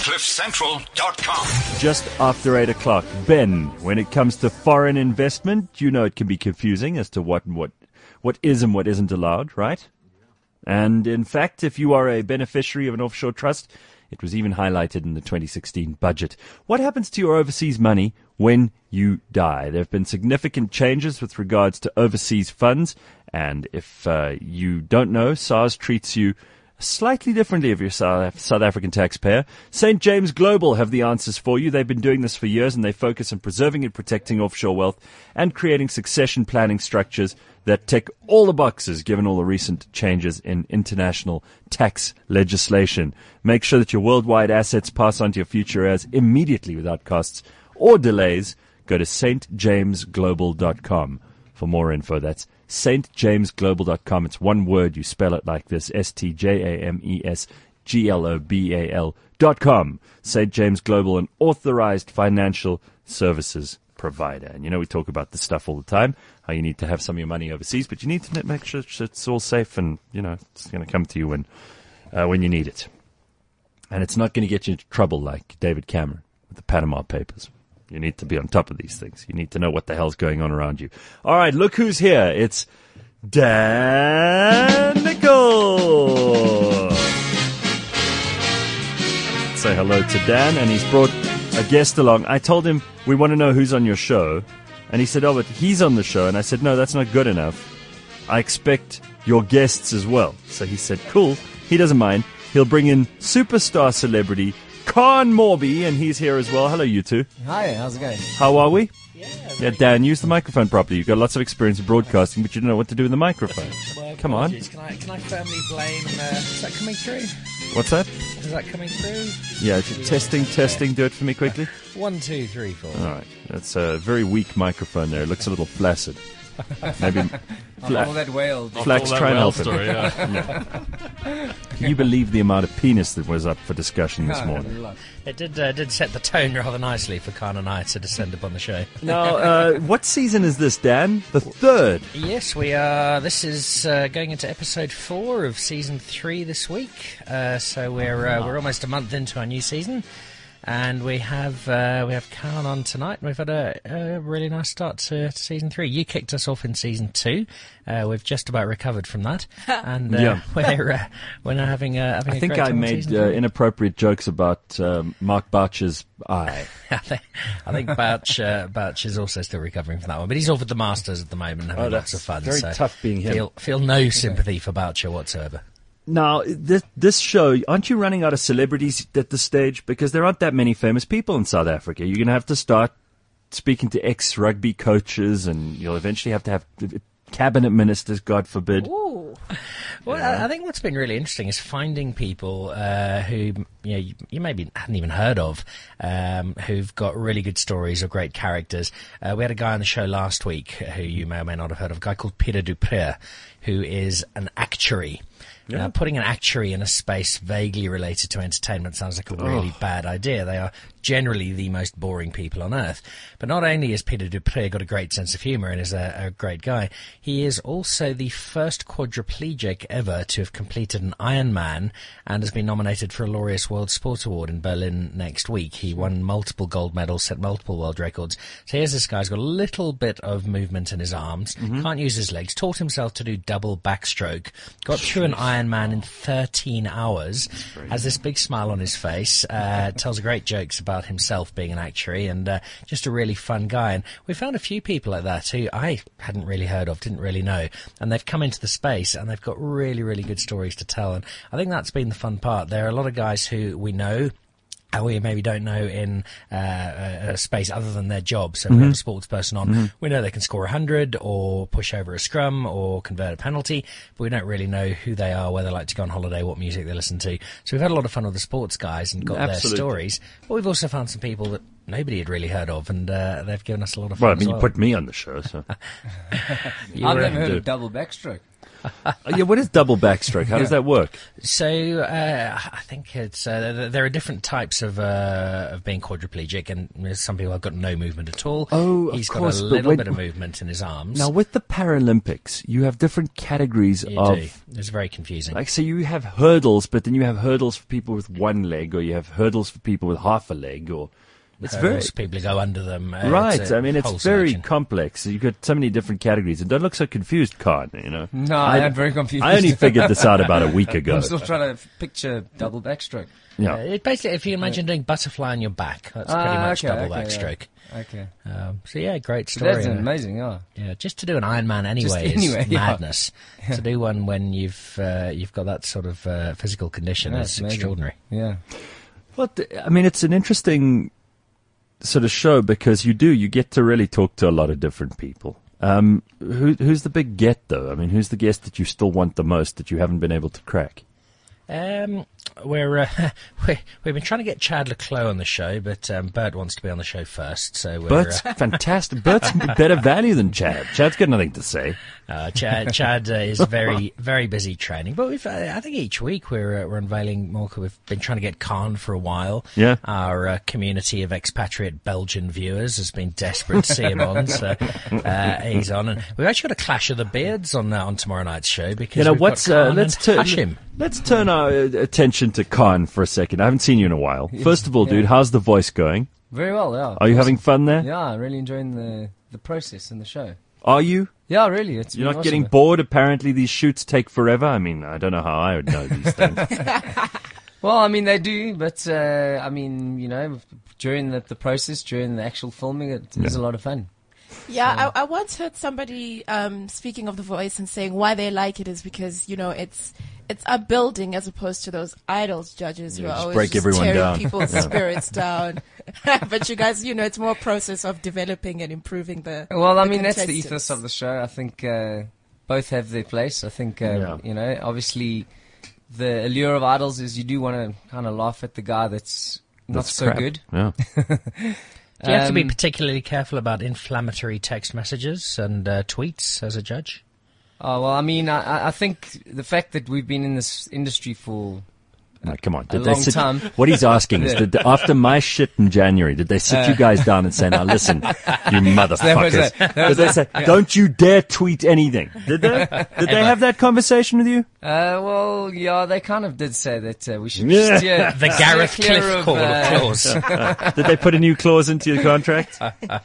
CliffCentral.com. Just after 8 o'clock. Ben, when it comes to foreign investment, you know it can be confusing as to what is and what isn't allowed, right? And in fact, if you are a beneficiary of an offshore trust, it was even highlighted in the 2016 budget. What happens to your overseas money when you die? There have been significant changes with regards to overseas funds. And if you don't know, SARS treats you slightly differently if you're a South African taxpayer. St. James Global have the answers for you. They've been doing this for years, and they focus on preserving and protecting offshore wealth and creating succession planning structures that tick all the boxes given all the recent changes in international tax legislation. Make sure that your worldwide assets pass on to your future heirs immediately without costs or delays. Go to stjamesglobal.com for more info. That's stjamesglobal.com. It's one word. You spell it like this, stjamesglobal.com. St. James Global, an authorized financial services provider. And you know, we talk about this stuff all the time, how you need to have some of your money overseas, but you need to make sure it's all safe and, you know, it's going to come to you when you need it. And it's not going to get you into trouble like David Cameron with the Panama Papers. You need to be on top of these things. You need to know what the hell's going on around you. All right, look who's here. It's Dan Nicol. Say hello to Dan, and he's brought a guest along. I told him we want to know who's on your show, and he said, oh, but he's on the show. And I said, no, that's not good enough. I expect your guests as well. So he said, cool. He doesn't mind. He'll bring in superstar celebrity Khan Morby, and he's here as well. Hello, you two. Hi, how's it going? How are we? Yeah, Dan, use the microphone properly. You've got lots of experience in broadcasting, but you don't know what to do with the microphone. Well, Come on. Can I firmly blame... is that coming through? What's that? Is that coming through? Yeah, testing. Do it for me quickly. 1, 2, 3, 4. All right. That's a very weak microphone there. It looks a little flaccid. Maybe all that whale. Flax, try and help story, him. yeah. Can you believe the amount of penis that was up for discussion this morning? It did set the tone rather nicely for Khan and I to descend upon the show. Now, what season is this, Dan? The third. Yes, we are. This is going into episode 4 of season 3 this week. So we're almost a month into our new season. And we have Khan on tonight, and we've had a really nice start to season 3. You kicked us off in season 2. We've just about recovered from that, and we're now having a I think great I time made inappropriate jokes about Mark Boucher's eye. I think Bouch is also still recovering from that one, but he's off at the Masters at the moment, having lots of fun. Very tough being him. Feel no sympathy for Boucher whatsoever. Now, this show, aren't you running out of celebrities at this stage? Because there aren't that many famous people in South Africa. You're going to have to start speaking to ex-rugby coaches, and you'll eventually have to have cabinet ministers, God forbid. Ooh. Well, I think what's been really interesting is finding people who you maybe hadn't even heard of, who've got really good stories or great characters. We had a guy on the show last week who you may or may not have heard of, a guy called Peter du Preez, who is an actuary. Yeah. Putting an actuary in a space vaguely related to entertainment sounds like a really bad idea. They are generally the most boring people on earth. But not only has Peter du Preez got a great sense of humour and is a great guy, he is also the first quadriplegic ever to have completed an Ironman and has been nominated for a Laureus World Sport Award in Berlin next week. He won multiple gold medals, set multiple world records. So here's this guy who's got a little bit of movement in his arms, can't use his legs, taught himself to do double backstroke, got through an Ironman in 13 hours, has this big smile on his face, tells great jokes about himself being an actuary, and just a really fun guy. And we found a few people like that who I hadn't really heard of, didn't really know, and they've come into the space and they've got really, really good stories to tell. And I think that's been the fun part. There are a lot of guys who we know, we maybe don't know in a space other than their job. So we have a sports person on. We know they can score 100 or push over a scrum or convert a penalty, but we don't really know who they are, where they like to go on holiday, what music they listen to. So we've had a lot of fun with the sports guys and got their stories. But we've also found some people that nobody had really heard of, and they've given us a lot of fun. Well, I mean, you put me on the show, so. I've never heard of double backstroke. Yeah, what is double backstroke? How does that work? So I think it's there are different types of being quadriplegic, and some people have got no movement at all. Oh, of he's course, got a but little when- bit of movement in his arms. Now, with the Paralympics, you have different categories you of... do. It's very confusing. Like, so you have hurdles, but then you have hurdles for people with one leg, or you have hurdles for people with half a leg, or... It's very... People who go under them. Right, I mean, it's whole very selection. complex. You've got so many different categories, and don't look so confused, Khan, you know. No, I'm very confused. I only figured this out about a week ago. I'm still trying to picture double backstroke. Yeah. It basically, if you imagine doing butterfly on your back, that's pretty much okay, double okay, backstroke. Yeah. Okay. So yeah, great story. That's amazing, yeah. Yeah, just to do an Ironman anyway is anyway, yeah. madness. To do one when you've got that sort of physical condition Yeah, is it's amazing. extraordinary. Yeah. Well, I mean, it's an interesting sort of show because you get to really talk to a lot of different people. Who's the big get, though? I mean, who's the guest that you still want the most that you haven't been able to crack? We've been trying to get Chad Leclos on the show, but Bert wants to be on the show first. So Bert's fantastic. Bert's better value than Chad. Chad's got nothing to say. Chad is very, very busy training. But I think each week we're unveiling more. We've been trying to get Khan for a while. Yeah. Our community of expatriate Belgian viewers has been desperate to see him on, so he's on. And we've actually got a clash of the beards on tomorrow night's show because You know we've what's? got Khan Let's and Hashim. Let's turn our attention to Khan for a second. I haven't seen you in a while. First of all, dude, how's the voice going? Very well, yeah. Are you having fun there? Yeah, I'm really enjoying the process and the show. Are you? Yeah, really. You're not getting bored? Apparently, these shoots take forever. I mean, I don't know how I would know these things. Well, I mean, they do, but, I mean, you know, during the process, during the actual filming, it is a lot of fun. Yeah, I once heard somebody speaking of The Voice and saying why they like it is because, you know, it's upbuilding as opposed to those idols judges who are just always break just everyone tearing down. people's spirits down. But you guys, you know, it's more a process of developing and improving the Well, I the mean, that's the contestants. ethos of the show. I think both have their place. I think, you know, obviously the allure of idols is you do want to kind of laugh at the guy that's not That's so crap. good. Yeah. Do you have to be particularly careful about inflammatory text messages and tweets as a judge? Oh, well, I mean, I think the fact that we've been in this industry for No, come on. a long time. What he's asking is, after my shit in January, did they sit you guys down and say, now listen, you motherfuckers. Did they say, don't you dare tweet anything? Did they? Did they have that conversation with you? Well, yeah, they kind of did say that we should Yeah. steer The Gareth steer Cliff clear clause. Did they put a new clause into your contract?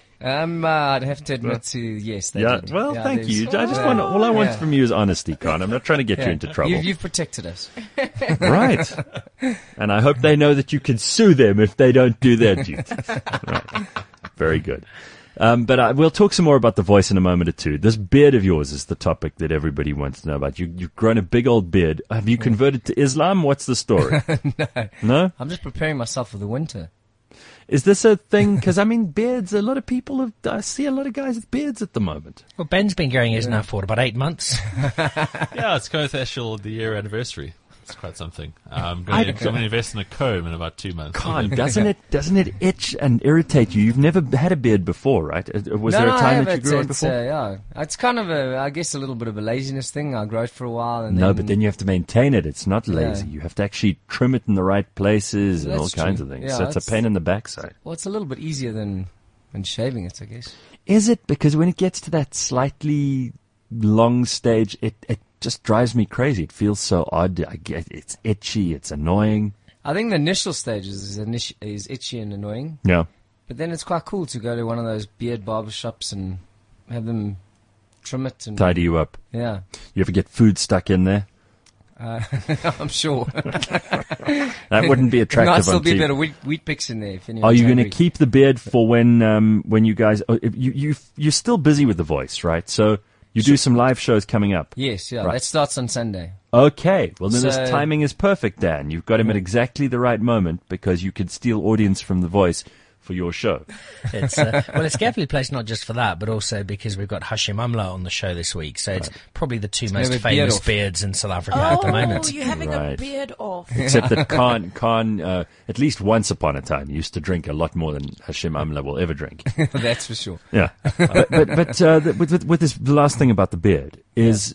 I'd have to admit to yes, they Yeah. did. Well, Yeah, thank there's- you. I just want, all I want Yeah. from you is honesty, Con. I'm not trying to get you Yeah. into trouble. You've protected us. Right. And I hope they know that you can sue them if they don't do their duty. Right. Very good. But we'll talk some more about The Voice in a moment or two. This beard of yours is the topic that everybody wants to know about. You've grown a big old beard. Have you converted to Islam? What's the story? No? I'm just preparing myself for the winter. Is this a thing? Because, I mean, beards, a lot of people I see a lot of guys with beards at the moment. Well, Ben's been growing his now for about 8 months. Yeah, it's Koth Eshel, the year anniversary. It's quite something. I'm going to invest in a comb in about 2 months. Con, doesn't it itch and irritate you? You've never had a beard before, right? Was there a time that you grew one before? Yeah, it's kind of I guess a little bit of a laziness thing. I grow it for a while, and No, but then you have to maintain it. It's not lazy. Yeah. You have to actually trim it in the right places and all That's kinds true. of things. Yeah, So it's a it's- pain in the backside. well, it's a little bit easier than shaving it, I guess. Is it? Because when it gets to that slightly long stage, it just drives me crazy. It feels so odd. I get it's itchy. It's annoying. I think the initial stages is itchy and annoying, Yeah. but then it's quite cool to go to one of those beard barbershops and have them trim it and Tidy you up. yeah. You ever get food stuck in there? I'm sure. That wouldn't be attractive Might still on be a TV. bit of wheat picks in there. If Are anyone's you going to hungry. keep the beard for when you guys? You're still busy with The Voice, right? So you do some live shows coming up. Yes, yeah. Right. That starts on Sunday. Okay, well then this So- timing is perfect, Dan. You've got him at exactly the right moment because you could steal audience from The Voice for your show. It's it's carefully placed not just for that, but also because we've got Hashim Amla on the show this week. So it's probably the two most famous beards in South Africa at the moment. Oh, you're having a beard off. Except that Khan, at least once upon a time, used to drink a lot more than Hashim Amla will ever drink. That's for sure. Yeah. But with this, the last thing about the beard is,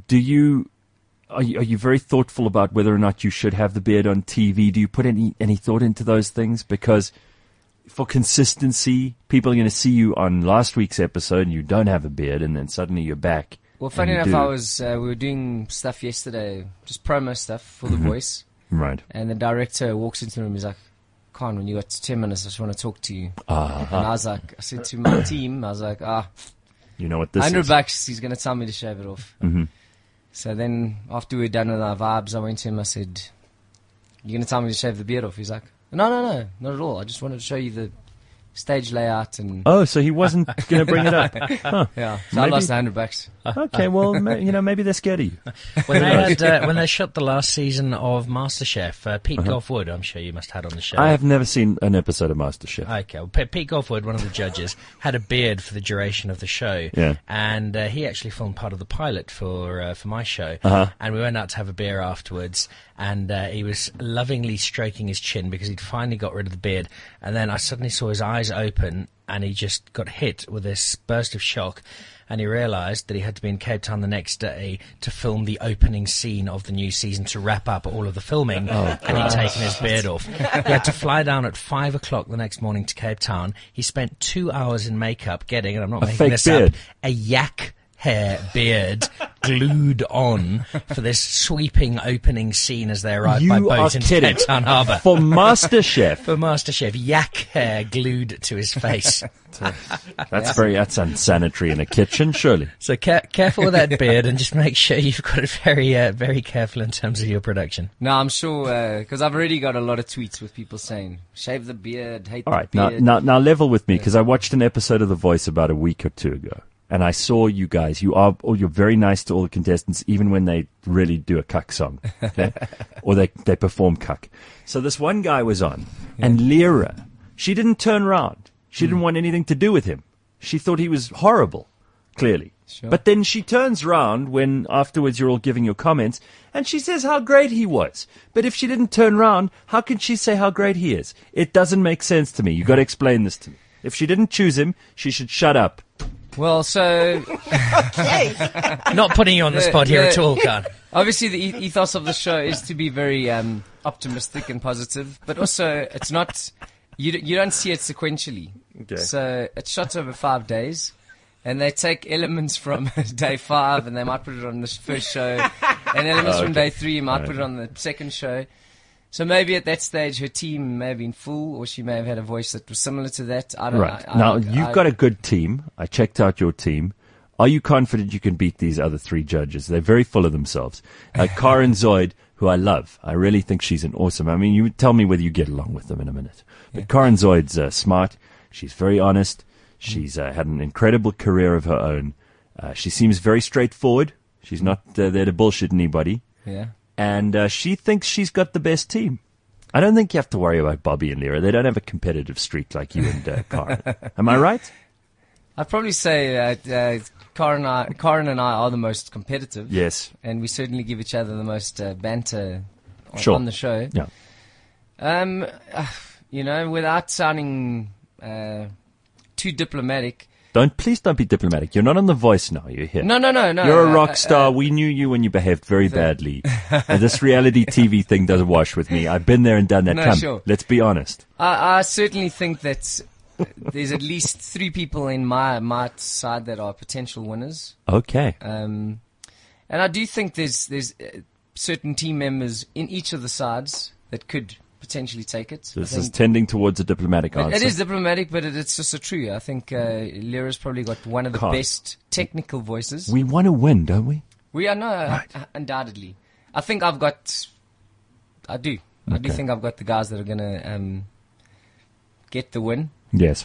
Are you very thoughtful about whether or not you should have the beard on TV? Do you put any thought into those things? Because for consistency, people are going to see you on last week's episode and you don't have a beard, and then suddenly you're back. Well, funny enough, we were doing stuff yesterday, just promo stuff for The Voice. Right. And the director walks into the room, he's like, Khan, when you got 10 minutes, I just want to talk to you. Uh-huh. And I said to my team, I was like, you know what this is? $100, he's going to tell me to shave it off. Mm-hmm. So then, after we were done with our vibes, I went to him, I said, you're going to tell me to shave the beard off? He's like, no, not at all. I just wanted to show you the stage layout. And oh, so he wasn't going to bring it up. Huh. Yeah, so I lost $100. Okay, well, maybe they're scared of you. When they shot the last season of MasterChef, Pete Goffwood, I'm sure you must have had on the show. I have never seen an episode of MasterChef. Okay, well, Pete Goffwood, one of the judges, had a beard for the duration of the show. Yeah. And he actually filmed part of the pilot for my show. And we went out to have a beer afterwards, and he was lovingly stroking his chin because he'd finally got rid of the beard. And then I suddenly saw his eyes open, and he just got hit with this burst of shock. And he realised that he had to be in Cape Town the next day to film the opening scene of the new season to wrap up all of the filming, and he'd taken his beard off. He had to fly down at 5 o'clock the next morning to Cape Town. He spent 2 hours in makeup getting, and I'm not making this up, a yak hair beard glued on for this sweeping opening scene as they arrive by boat into Cape Town Harbour. For MasterChef? For MasterChef. Yak hair glued to his face. That's unsanitary in a kitchen, surely. So careful with that beard, and just make sure you've got it very, very careful in terms of your production. No, I'm sure, because I've already got a lot of tweets with people saying, shave the beard, hate the beard. Now level with me, because I watched an episode of The Voice about a week or two ago. And I saw you guys. You're very nice to all the contestants, even when they really do a cuck song, okay? Or they perform cuck. So this one guy was on, and Lyra, she didn't turn around. She didn't want anything to do with him. She thought he was horrible, clearly. Sure. But then she turns around when afterwards you're all giving your comments, and she says how great he was. But if she didn't turn around, how can she say how great he is? It doesn't make sense to me. You've got to explain this to me. If she didn't choose him, she should shut up. Well, so... Not putting you on the spot here at all, Khan. Obviously, the ethos of the show is to be very optimistic and positive, but also it's not... You don't see it sequentially. Okay. So it's shot over 5 days, and they take elements from day 5, and they might put it on the first show, and elements from day 3 might put it on the second show. So maybe at that stage her team may have been full, or she may have had a voice that was similar to that. I don't know. Now, you've got a good team. I checked out your team. Are you confident you can beat these other 3 judges? They're very full of themselves. Karen Zoid, who I love. I really think she's an awesome... I mean, you tell me whether you get along with them in a minute. But Karen Zoid's smart. She's very honest. She's had an incredible career of her own. She seems very straightforward. She's not there to bullshit anybody. Yeah. And she thinks she's got the best team. I don't think you have to worry about Bobby and Lyra. They don't have a competitive streak like you and Karen. Am I right? I'd probably say Karen and I are the most competitive. Yes. And we certainly give each other the most banter on the show. Yeah. Without sounding too diplomatic... Please don't be diplomatic. You're not on The Voice now. You're here. No. You're a rock star. We knew you when you behaved very badly. And this reality TV thing doesn't wash with me. I've been there and done that. No, Come, sure. Let's be honest. I certainly think that there's at least 3 people in my side that are potential winners. Okay. And I do think there's certain team members in each of the sides that could potentially take it. This is tending towards a diplomatic answer. It is diplomatic, but it's also true. I think Lyra's probably got one of the best technical voices. We want to win, don't we? We are, undoubtedly. I think I do think I've got the guys that are going to get the win. Yes.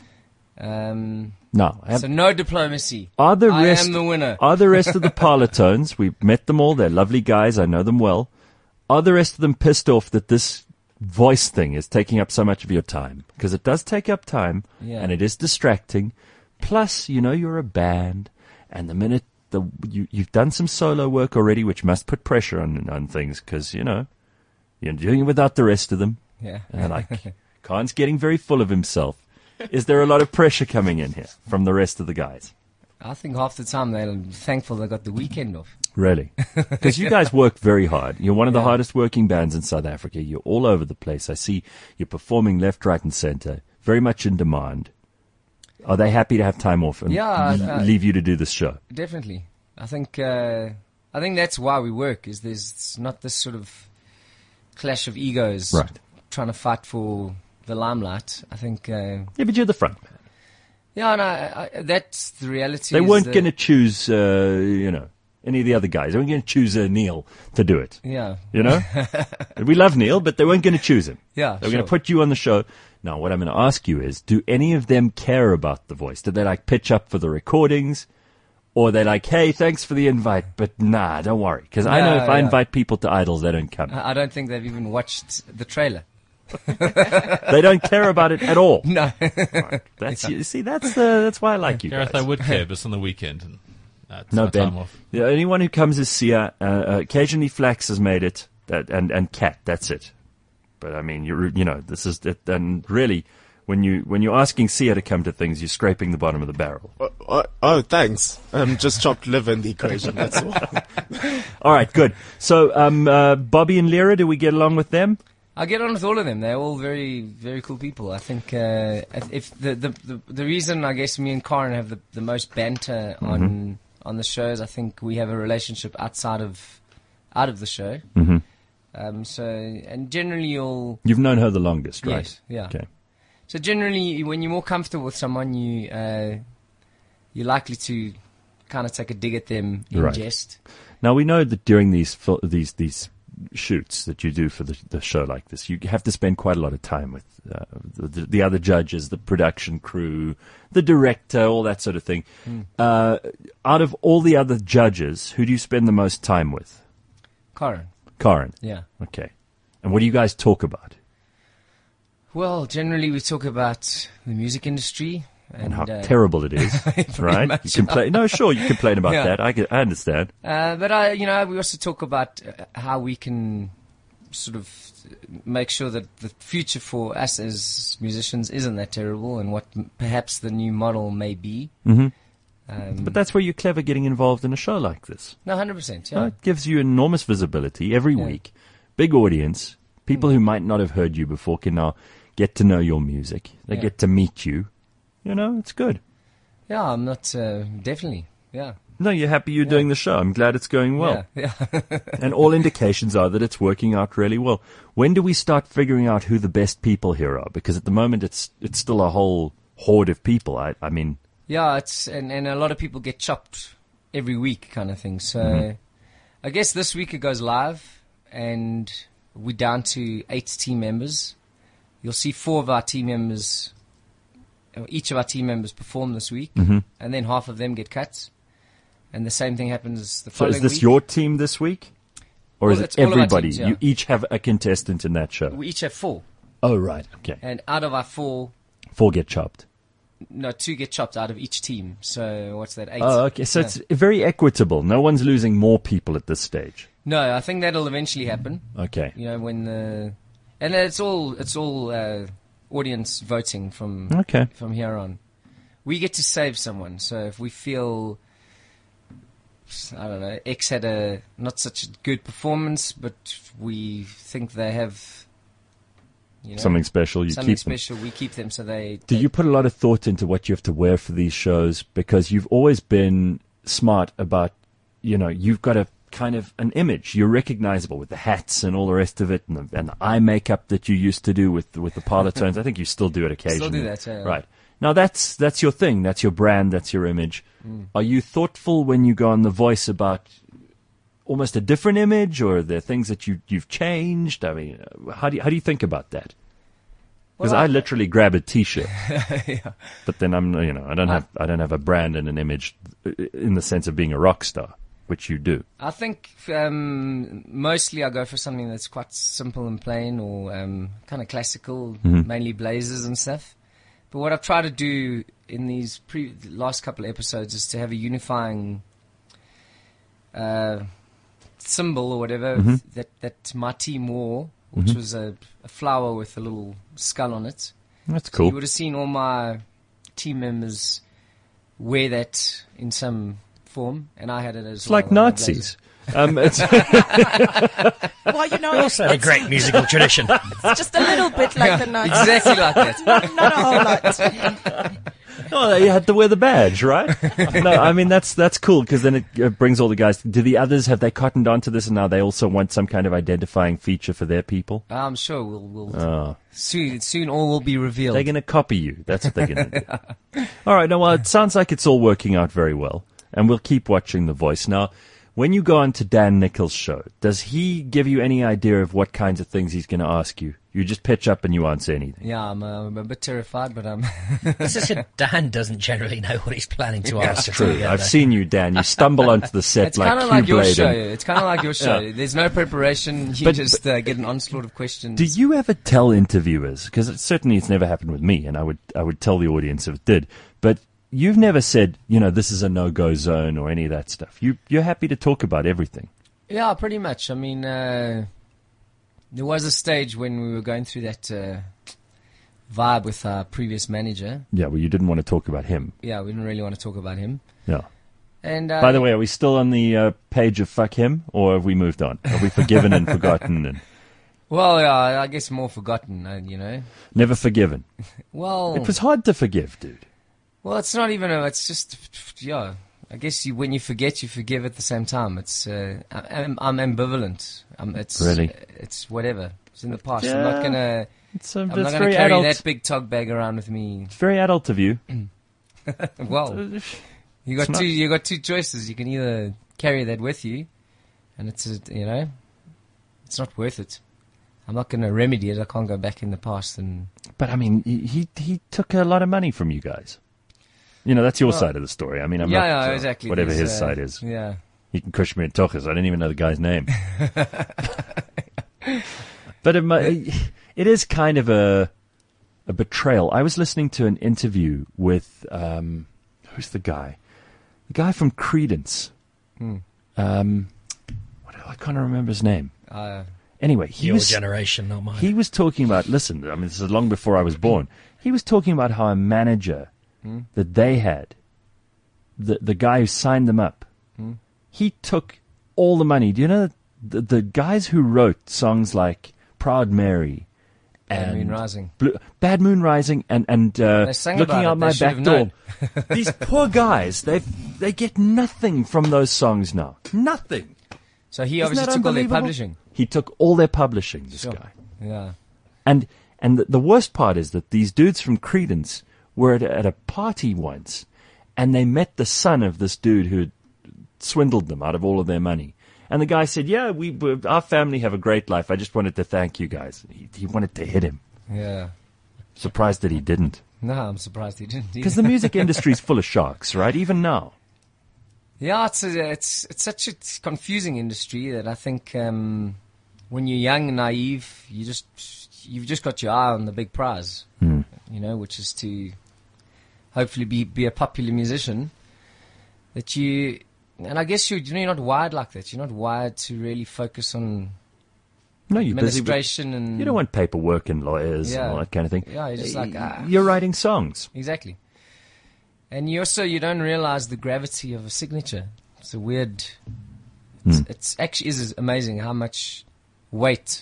So no diplomacy. I am the winner. Are the rest of the Parlotones, we've met them all, they're lovely guys, I know them well. Are the rest of them pissed off that this voice thing is taking up so much of your time, because it does take up time, Yeah. and it is distracting. Plus, you're a band, and the minute you've done some solo work already, which must put pressure on things, because you're doing it without the rest of them. Yeah. And Khan's getting very full of himself. Is there a lot of pressure coming in here from the rest of the guys? I think half the time they're thankful they got the weekend off. Really? Because you guys work very hard. You're one of the Yeah. hardest working bands in South Africa. You're all over the place. I see you're performing left, right, and center. Very much in demand. Are they happy to have time off and Yeah, leave you to do this show? Definitely. I think that's why we work, is there's not this sort of clash of egos Right. trying to fight for the limelight. I think, Yeah, but you're the front man. yeah, and that's the reality. They is weren't that- going to choose, any of the other guys. They weren't going to choose Neil to do it. Yeah, We love Neil, but they weren't going to choose him. yeah. They were going to put you on the show. Now, what I'm going to ask you is, do any of them care about The Voice? Did they pitch up for the recordings? Or they hey, thanks for the invite, but nah, don't worry. Because I know if I Yeah. invite people to Idols, they don't come. I don't think they've even watched the trailer. They don't care about it at all. No. That's why I like you Gareth, guys. I would care, but it's on the weekend. And, it's No, my Ben. time off. The only one who comes is Sia. Occasionally Flax has made it, and Kat. That's it. But I mean, this is it. And really, when you're asking Sia to come to things, you're scraping the bottom of the barrel. Oh, thanks. Just chopped liver in the equation, that's all. All right, good. So, Bobby and Lyra, do we get along with them? I get on with all of them. They're all very, very cool people. I think if the reason I guess me and Karen have the most banter on the shows, I think we have a relationship outside of the show. Mm-hmm. And generally you'll You've known her the longest, right? Yes, yeah. Okay. So generally, when you're more comfortable with someone, you're likely to kind of take a dig at them in Right. jest. Now we know that during these shoots that you do for the show like this, you have to spend quite a lot of time with the other judges, the production crew, the director, all that sort of thing. Out of all the other judges, who do you spend the most time with? Karen, Karen. yeah. Okay. And what do you guys talk about? Well, generally we talk about the music industry And how terrible it is, right? much, You complain. No, sure, you complain about Yeah. that. I understand. But we also talk about how we can sort of make sure that the future for us as musicians isn't that terrible, and what perhaps the new model may be. Mhm. Um, But that's where you're clever getting involved in a show like this. no, 100%. Yeah. It gives you enormous visibility every Yeah. week. Big audience. People who might not have heard you before can now get to know your music. They Yeah. get to meet you. It's good. Yeah, I'm not definitely. Yeah. No, you're happy you're doing the show. I'm glad it's going well. Yeah. And all indications are that it's working out really well. When do we start figuring out who the best people here are? Because at the moment it's still a whole horde of people. I mean, Yeah, and a lot of people get chopped every week, kind of thing. So, I guess this week it goes live, and we're down to 8 team members. You'll see 4 of our team members, each of our team members perform this week, and then half of them get cut. And the same thing happens the so following is this week. your team this week? Or Well, is it it's all of our everybody? teams, yeah. You each have a contestant in that show. We each have 4, Oh, right. Okay. and out of our 4, 4 get chopped. 2 get chopped out of each team. So what's that? 8. Oh, okay. So Yeah. it's very equitable. No one's losing more people at this stage. No, I think that'll eventually happen. Okay. When and it's all audience voting from Okay. here on. We get to save someone. So if we feel, I don't know, X had a not such a good performance, but we think they have Something special, you something keep them. special, we keep them. So they. Do you put a lot of thought into what you have to wear for these shows? Because you've always been smart about, you've got a kind of an image. You're recognizable with the hats and all the rest of it, and the eye makeup that you used to do with the parlor tones. I think you still do it occasionally. Still do that, yeah. Right. Now that's your thing. That's your brand. That's your image. Are you thoughtful when you go on The Voice about almost a different image, or are there things that you've changed? I mean, how do you think about that? Because Well, I literally grab a T-shirt, Yeah. but then I don't have a brand and an image in the sense of being a rock star. which you do? I think mostly I go for something that's quite simple and plain, or kind of classical, mainly blazers and stuff. But what I've tried to do in these last couple of episodes is to have a unifying symbol or whatever that my team wore, which was a flower with a little skull on it. That's So cool. you would have seen all my team members wear that in some form, and I had it as It's like Nazis. It's Well, you know, Also a great musical tradition. it's just a little bit like the Nazis. Exactly like that. Not a whole lot. oh, you had to wear the badge, right? No, I mean that's cool because then it brings all the guys. Do the others have they cottoned onto this, and now they also want some kind of identifying feature for their people? I'm sure we'll Oh. soon all will be revealed. They're going to copy you. That's what they're going to do. All right. Now, well, it sounds like it's all working out very well, and we'll keep watching The Voice. Now, when you go on to Dan Nichols' show, does he give you any idea of what kinds of things he's going to ask you? You just pitch up and you answer anything. Yeah, I'm a bit terrified, but This is it. Dan doesn't generally know what he's planning to ask. True. Yeah, I've seen you, Dan. You stumble onto the set it's kind like of like your Q-Blade show. and- It's kind of like your show. Yeah. There's no preparation. You But- just get an onslaught of questions. Do you ever tell interviewers, because certainly it's never happened with me, and I would tell the audience if it did, but you've never said, this is a no-go zone or any of that stuff. You're happy to talk about everything. Yeah, pretty much. I mean, there was a stage when we were going through that vibe with our previous manager. Yeah, well, you didn't want to talk about him. Yeah, we didn't really want to talk about him. Yeah. And By the way, are we still on the page of fuck him, or have we moved on? Have we forgiven and forgotten and well, yeah, I guess more forgotten. never forgiven? Well, It was hard to forgive, dude. well, it's not even. It's just, yeah. I guess when you forget, you forgive at the same time. It's I'm ambivalent. Really? It's whatever. It's in the past. Yeah. I'm not gonna. I'm not It's gonna very carry adult. that big tog bag around with me. It's very adult of you. Well, you got not- You got two choices. You can either carry that with you, and it's not worth it. I'm not going to remedy it. I can't go back in the past and. But I mean, he took a lot of money from you guys. That's your side of the story. I mean, I'm not exactly. whatever There's, his side is. Yeah. He can crush me in Tochas. I didn't even know the guy's name. But it is kind of a betrayal. I was listening to an interview with who's the guy? The guy from Creedence. I can't remember his name. Anyway, Your generation, not mine. he was talking about. Listen, I mean, this is long before I was born. He was talking about how a manager that they had, the guy who signed them up, he took all the money. Do you know the guys who wrote songs like Proud Mary Bad and Moon Rising. Bad Moon Rising and sang Looking about Out it. My They should Back have Door. known. These poor guys, they get nothing from those songs now. Nothing. So he Isn't obviously that took all their unbelievable? publishing. He took all their publishing, this Sure. guy. Yeah. And the worst part is that these dudes from Creedence were at a party once, and they met the son of this dude who had swindled them out of all of their money. And the guy said, "Yeah, our family have a great life. I just wanted to thank you guys." He wanted to hit him. Yeah. Surprised that he didn't, No, I'm surprised he didn't. because the music industry is full of sharks, right? Even now. Yeah, it's such a confusing industry that I think when you're young and naive, you've just got your eye on the big prize, which is to hopefully be a popular musician. And I guess you're not wired like that. You're not wired to really focus on No, you're busy. administration and You don't want paperwork and lawyers and Yeah. all that kind of thing. Yeah, you're just like, You're writing songs. Exactly. And you don't realize the gravity of a signature. It's a weird. It's actually is amazing how much weight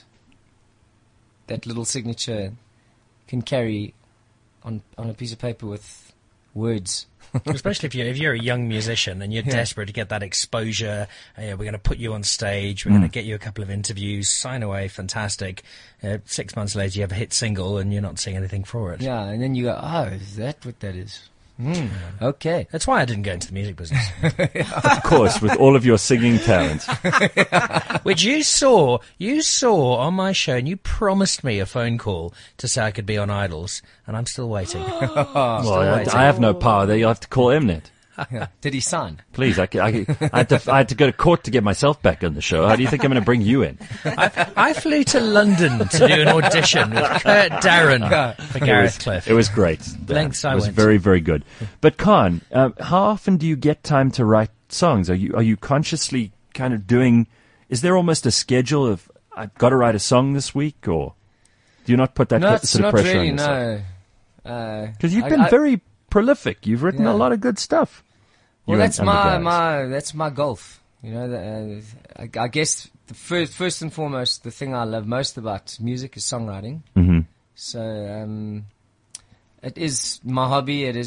that little signature can carry on a piece of paper with words. Especially if you're a young musician and you're desperate to get that exposure. We're going to put you on stage. We're going to get you a couple of interviews. Sign away, fantastic. 6 months later, you have a hit single and you're not seeing anything for it. Yeah, and then you go, oh, is that what that is? Okay. That's why I didn't go into the music business. Of course, with all of your singing talents. Which you saw on my show, and you promised me a phone call to say I could be on Idols, and I'm still waiting. Well, I have no power there. You'll have to call Mnet. Yeah. Did he sign? Please, I had to go to court to get myself back on the show. How do you think I'm going to bring you in? I flew to London to do an audition with Kurt Darren for Gareth Cliff. It was great. Lengths I It was went. very, very good. But Khan, how often do you get time to write songs? Are you consciously kind of doing? Is there almost a schedule of I've got to write a song this week, or do you not put that No, it's sort of not pressure really. on yourself? No, Because you've been very prolific. You've written Yeah. a lot of good stuff. Well, You that's and the guys. that's my golf. You know, I guess the first and foremost, the thing I love most about music is songwriting. Mm-hmm. So it is my hobby. It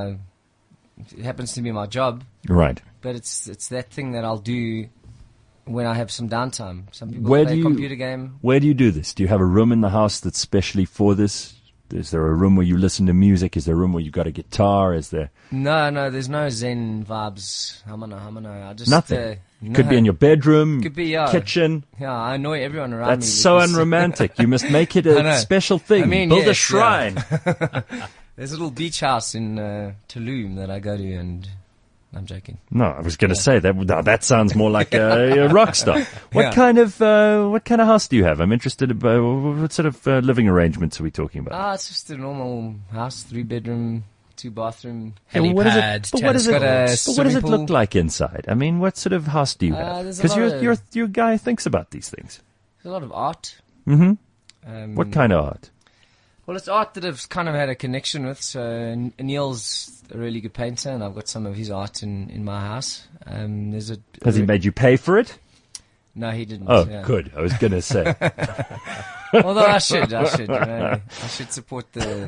happens to be my job. Right. But it's that thing that I'll do when I have some downtime. Some people Where play do a you- computer game. Where do you do this? Do you have a room in the house that's specially for this? Is there a room where you listen to music? Is there a room where you got a guitar? Is there No, there's no Zen vibes. Hamana. I just nothing? no. Could be in your bedroom, Could be, yeah. kitchen. Yeah, I annoy everyone around me. That's so because unromantic. You must make it I a know. special thing. I mean, Build a yes, shrine. There's a little beach house in Tulum that I go to, and I'm joking. No, I was going to say that sounds more like a rock star. What Yeah. kind of house do you have? I'm interested about what sort of living arrangements are we talking about? It's just a normal house, 3-bedroom, 2-bathroom. Helipad, What does tennis it got a courts. But what does it swimming look pool. like inside? I mean, what sort of house do you have? There's a Because lot you're a guy who thinks about these things. There's a lot of art. Mm-hmm. What kind of art? Well, it's art that I've kind of had a connection with. So Neil's a really good painter, and I've got some of his art in my house. Has he made you pay for it? No, he didn't. Oh, yeah. good. I was going to say. Although I should. You know, I should support the.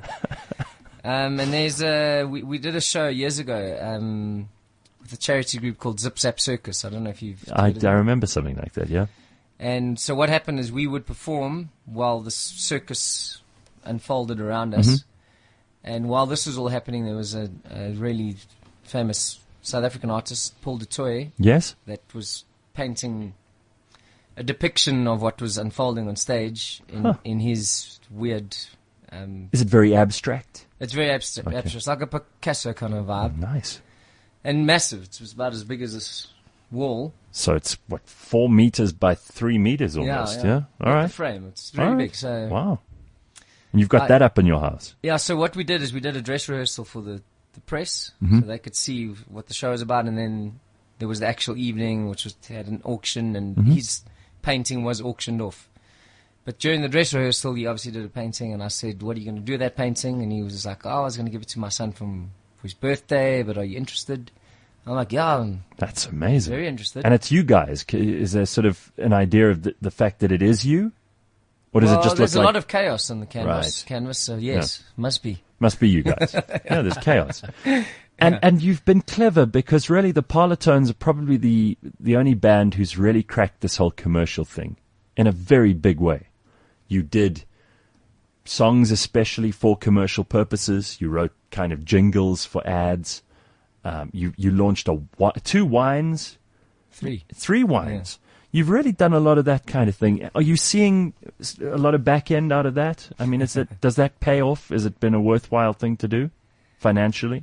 And there's we did a show years ago with a charity group called Zip Zap Circus. I don't know if you've. I heard of it. remember something like that, yeah. And so what happened is we would perform while the circus unfolded around us. And while this was all happening, there was a really famous South African artist, Paul du Toit, Yes? that was painting a depiction of what was unfolding on stage in his weird. Is it very abstract? It's very abstract. Okay. It's like a Picasso kind of vibe, Nice. and massive. It was about as big as this wall. So it's, 4 meters by 3 meters almost, yeah? All The right. frame. It's really All right. big. So Wow. And you've got that up in your house? yeah. So what we did is we did a dress rehearsal for the press, Mm-hmm. so they could see what the show was about, and then there was the actual evening, which had an auction, and Mm-hmm. his painting was auctioned off. But during the dress rehearsal, he obviously did a painting, and I said, "What are you going to do with that painting?" And he was just like, "Oh, I was going to give it to my son for his birthday, but are you interested?" I'm like, "Yeah, I'm That's amazing. very interested." And it's you guys. Is there sort of an idea of the fact that it is you? Or does it just look there's a like... lot of chaos on the canvas. Right. So yes, must be. Must be you guys. Yeah, there's chaos. And you've been clever because really the Parlotones are probably the only band who's really cracked this whole commercial thing in a very big way. You did songs especially for commercial purposes. You wrote kind of jingles for ads. You launched 2 wines, 3 wines. You've really done a lot of that kind of thing. Are you seeing a lot of back end out of that? I mean, does that pay off? Has it been a worthwhile thing to do financially?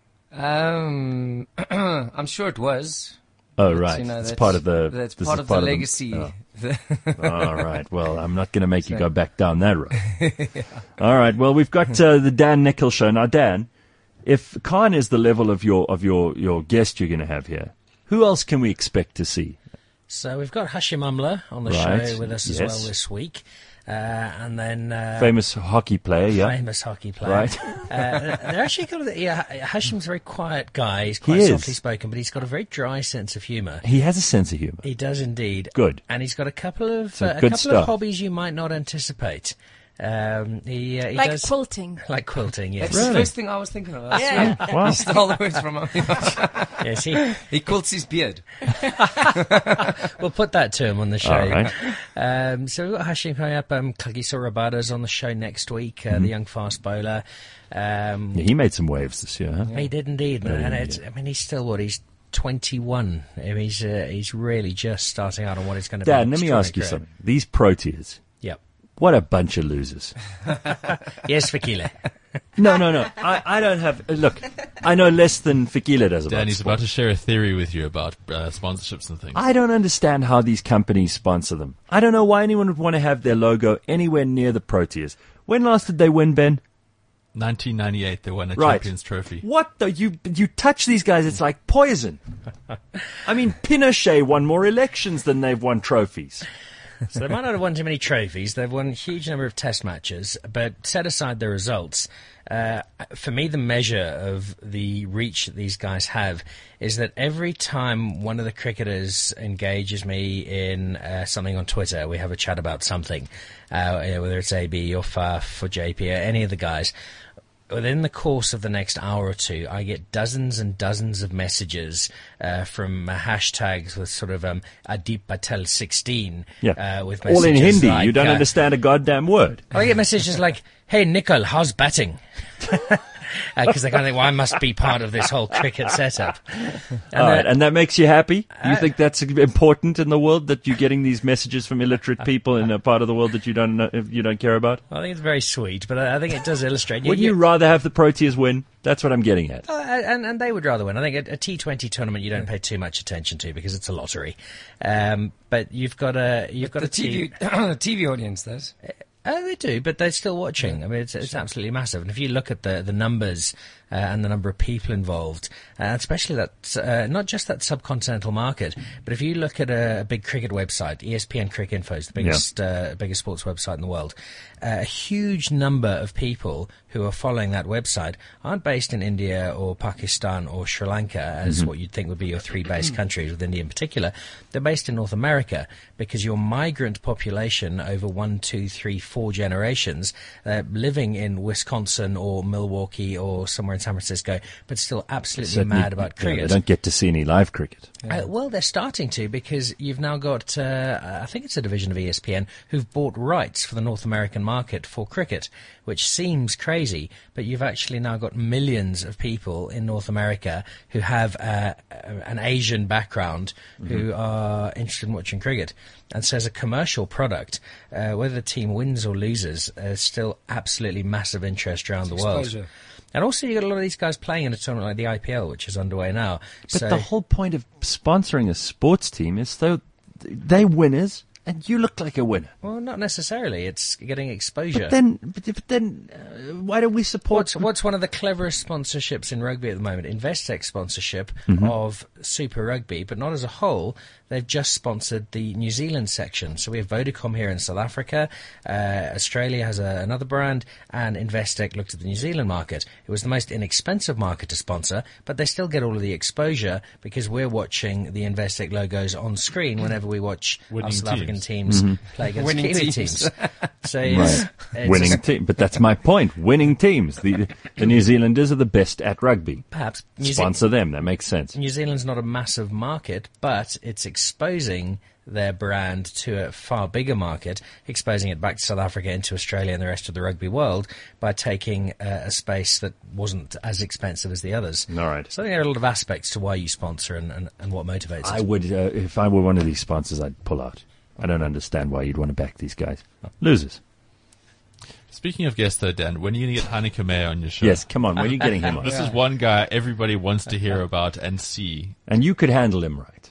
I'm sure it was. Oh, But, right. you know, It's that's part of the. That's this part is of the part legacy. Oh. All right. Well, I'm not going to make you go back down that road. All right. Well, we've got the Dan Nichols show now. Dan, if Khan is the level of your guest you're going to have here, who else can we expect to see? So we've got Hashim Amla on the Right, show with us as yes. well this week. And then Famous hockey player, yeah. famous hockey player. Right. They're actually kind of Hashim's a very quiet guy. He's quite He is. softly spoken, but he's got a very dry sense of humour. He has a sense of humor. He does indeed. Good. And he's got a couple of So good stuff. hobbies you might not anticipate. He Like does quilting. like quilting. Yes. That's Really? the first thing I was thinking of. I Yeah. swear. Wow. He stole the words from me. Yes. He quilts his beard. We'll put that to him on the show. All right. So we've got Hashim coming up. Kagiso Rabada's on the show next week. Mm-hmm. The young fast bowler. Yeah, he made some waves this year, huh? He did indeed, man. And it's, I mean, he's still He's 21. I mean, he's really just starting out on what he's going to be. Dan, let me ask you Extraordinary something. These Proteas, Yep. what a bunch of losers. Yes, Vakile. No. I don't have. Look, I know less than Fikile does about Danny's sport. about to share a theory with you about sponsorships and things. I don't understand how these companies sponsor them. I don't know why anyone would want to have their logo anywhere near the Proteas. When last did they win, Ben? 1998, they won a Right. Champions Trophy. What the? You touch these guys, it's like poison. I mean, Pinochet won more elections than they've won trophies. So they might not have won too many trophies. They've won a huge number of test matches, but set aside the results. For me, the measure of the reach that these guys have is that every time one of the cricketers engages me in something on Twitter, we have a chat about something, whether it's AB or Faf or JP or any of the guys. Within the course of the next hour or two, I get dozens and dozens of messages from hashtags with sort of Adip Patel 16 with messages All in Hindi. like, You don't understand a goddamn word. I get messages like, "Hey, Nicol, how's batting?" Because they kind of think, well, I must be part of this whole cricket setup. All right, and that makes you happy? You think that's important in the world, that you're getting these messages from illiterate people in a part of the world that you don't care about? I think it's very sweet, but I think it does illustrate. Would you rather have the Proteas win? That's what I'm getting at. And they would rather win. I think a T20 tournament you don't pay too much attention to because it's a lottery. But you've got a team. TV audience does. They do, but they're still watching. I mean, it's absolutely massive. And if you look at the numbers and the number of people involved, especially that not just that subcontinental market, but if you look at a big cricket website, ESPN Cricket Info is the biggest sports website in the world. A huge number of people who are following that website aren't based in India or Pakistan or Sri Lanka, as what you'd think would be your three base countries, with India in particular. They're based in North America because your migrant population over 1, 2, 3, 4 generations living in Wisconsin or Milwaukee or somewhere in San Francisco, but still absolutely mad about cricket. They don't get to see any live cricket. Well, they're starting to, because you've now got, I think it's a division of ESPN, who've bought rights for the North American market for cricket, which seems crazy, but you've actually now got millions of people in North America who have an Asian background who are interested in watching cricket. And so as a commercial product, whether the team wins or loses, there's still absolutely massive interest around the world. And also, you've got a lot of these guys playing in a tournament like the IPL, which is underway now. But the whole point of sponsoring a sports team is so they're winners and you look like a winner. Well, not necessarily. It's getting exposure. But then, why don't we support... What's one of the cleverest sponsorships in rugby at the moment? Investec sponsorship of Super Rugby, but not as a whole. They've just sponsored the New Zealand section. So we have Vodacom here in South Africa. Australia has another brand, and Investec looked at the New Zealand market. It was the most inexpensive market to sponsor, but they still get all of the exposure because we're watching the Investec logos on screen whenever we watch our South African teams play against Winning Kiwi teams. So Right. it's Winning team. But that's my point. Winning teams. The New Zealanders are the best at rugby. perhaps Sponsor them. That makes sense. New Zealand's not a massive market, but it's exposing their brand to a far bigger market, exposing it back to South Africa, into Australia and the rest of the rugby world by taking a space that wasn't as expensive as the others. All right. So I think there are a lot of aspects to why you sponsor and what motivates I it. would, if I were one of these sponsors, I'd pull out. I don't understand why you'd want to back these guys. Losers. Speaking of guests, though, Dan, when are you going to get Heineke Meyer on your show? Yes, come on. When are you getting him on? This is one guy everybody wants to hear about and see. And you could handle him right.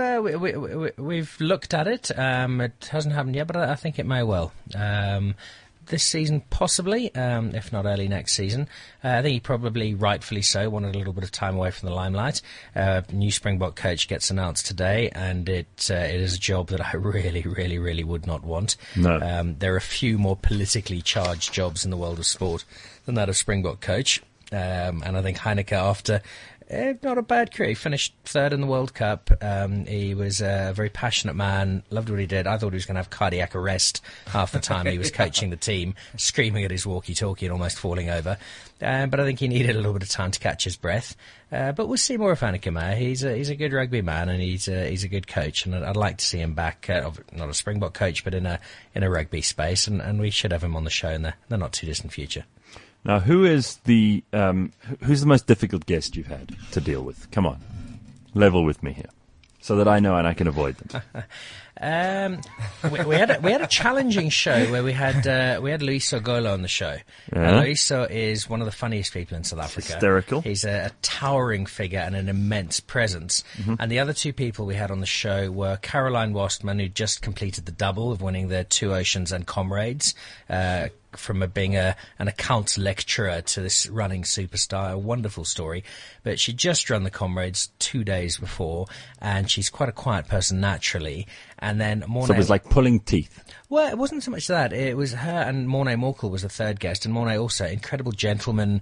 We've looked at it. It hasn't happened yet, but I think it may well. This season, possibly, if not early next season. I think he probably, rightfully so, wanted a little bit of time away from the limelight. New Springbok coach gets announced today, and it is a job that I really, really, really would not want. No. There are a few more politically charged jobs in the world of sport than that of Springbok coach. And I think Heineke, after... not a bad career. He finished third in the World Cup. He was a very passionate man, loved what he did. I thought he was going to have cardiac arrest half the time he was coaching the team, screaming at his walkie-talkie and almost falling over. But I think he needed a little bit of time to catch his breath. But we'll see more of Heineke Meyer. He's a good rugby man, and he's a good coach. And I'd like to see him back, not a Springbok coach, but in a rugby space. And we should have him on the show in the not too distant future. Now, who's the most difficult guest you've had to deal with? Come on, level with me here, so that I know and I can avoid them. We had a challenging show where we had Luiso Golo on the show. Yeah. Luiso is one of the funniest people in South Africa. Hysterical. He's a towering figure and an immense presence. Mm-hmm. And the other two people we had on the show were Caroline Wostman, who just completed the double of winning the Two Oceans and Comrades. From being an accounts lecturer to this running superstar, a wonderful story. But she just run the Comrades 2 days before, and she's quite a quiet person naturally. And then Mornay... So it was like pulling teeth. Well, it wasn't so much that. It was her, and Mornay Morkel was the third guest. And Mornay also, incredible gentleman,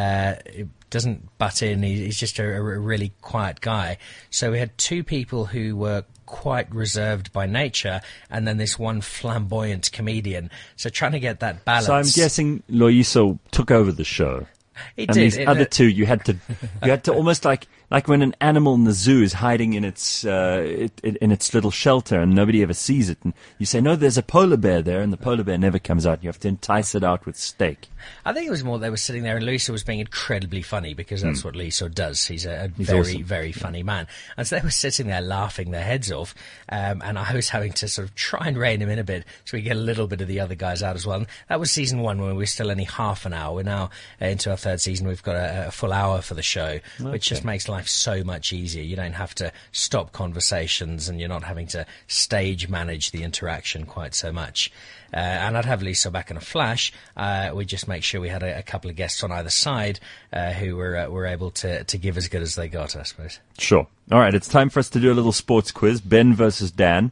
doesn't butt in. He's just a really quiet guy. So we had two people who were quite reserved by nature, and then this one flamboyant comedian. So trying to get that balance. So I'm guessing Loiso took over the show. He And did. these other two, you had to almost like when an animal in the zoo is hiding in its little shelter and nobody ever sees it, and you say, no, there's a polar bear there, and the polar bear never comes out. You have to entice it out with steak. I think it was more they were sitting there and Luiso was being incredibly funny because that's what Luiso does. He's He's very, awesome. very funny man. And so they were sitting there laughing their heads off, and I was having to sort of try and rein him in a bit so we get a little bit of the other guys out as well. And that was season 1 when we were still only half an hour. We're now into our third season. We've got a full hour for the show, which just makes life so much easier. You don't have to stop conversations and you're not having to stage manage the interaction quite so much. And I'd have Lisa back in a flash. We'd just make sure we had a couple of guests on either side who were able to give as good as they got, I suppose. Sure. All right, it's time for us to do a little sports quiz. Ben versus Dan.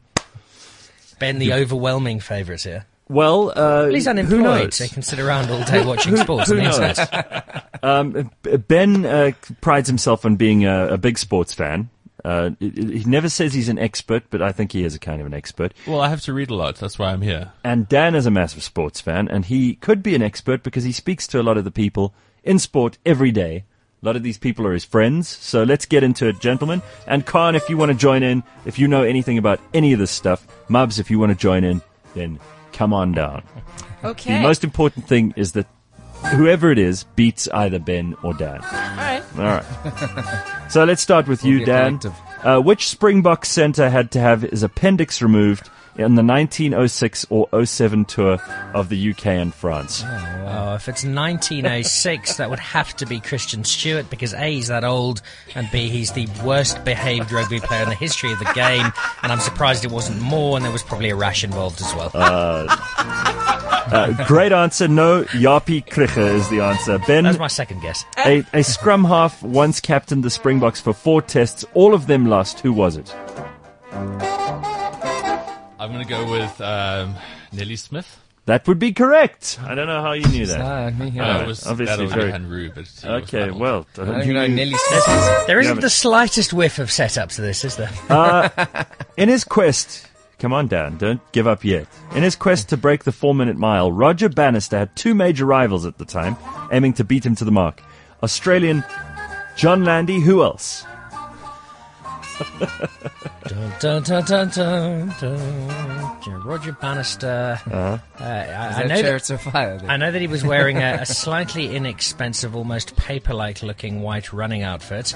Ben, the overwhelming favourite here. Well, He's who unemployed, knows? so he can sit around all day watching sports Who on the knows? internet. Ben prides himself on being a big sports fan. He never says he's an expert, but I think he is a kind of an expert. Well, I have to read a lot. That's why I'm here. And Dan is a massive sports fan, and he could be an expert because he speaks to a lot of the people in sport every day. A lot of these people are his friends. So let's get into it, gentlemen. And Khan, if you want to join in, if you know anything about any of this stuff, Mubs, if you want to join in, then come on down. Okay. The most important thing is that whoever it is beats either Ben or Dan. All right. All right. So let's start with you, be a Dan. collective. Which Springbok centre had to have his appendix removed in the 1906 or 07 tour of the UK and France? Oh, if it's 1906, that would have to be Christian Stewart because A, he's that old, and B, he's the worst behaved rugby player in the history of the game, and I'm surprised it wasn't more, and there was probably a rash involved as well. Great answer. No, Yapi Krige is the answer. Ben, That was my second guess. a scrum half once captained the Springboks for 4 tests. All of them lost. Who was it? I'm going to go with Nelly Smith. That would be correct. I don't know how you knew that. Me here. It was obviously obviously very- Johan Roo, but he was Okay, muddled. well. I don't know Nelly Smith. There isn't but- the slightest whiff of setup to this, is there? In his quest, come on, Dan, don't give up yet. In his quest to break the 4-minute mile, Roger Bannister had 2 major rivals at the time, aiming to beat him to the mark. Australian John Landy, who else? Dun, dun, dun, dun, dun. Roger Bannister. Is I that know that, Chariots of Fire? I know that he was wearing a slightly inexpensive, almost paper-like looking white running outfit.